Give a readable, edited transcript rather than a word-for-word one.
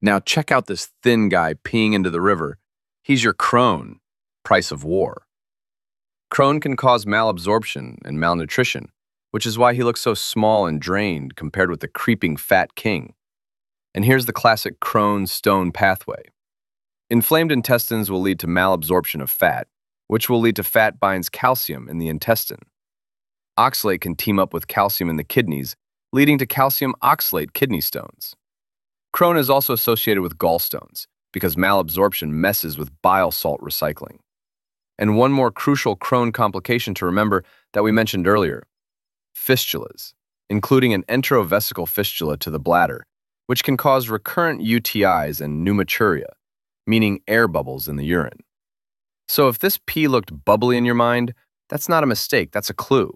Now check out this thin guy peeing into the river. He's your Crohn, price of war. Crohn can cause malabsorption and malnutrition, which is why he looks so small and drained compared with the creeping fat king. And here's the classic Crohn stone pathway. Inflamed intestines will lead to malabsorption of fat, which will lead to fat binds calcium in the intestine. Oxalate can team up with calcium in the kidneys, leading to calcium oxalate kidney stones. Crohn is also associated with gallstones because malabsorption messes with bile salt recycling. And one more crucial Crohn complication to remember that we mentioned earlier, fistulas, including an entrovesical fistula to the bladder, which can cause recurrent UTIs and pneumaturia, meaning air bubbles in the urine. So if this pee looked bubbly in your mind, that's not a mistake, that's a clue.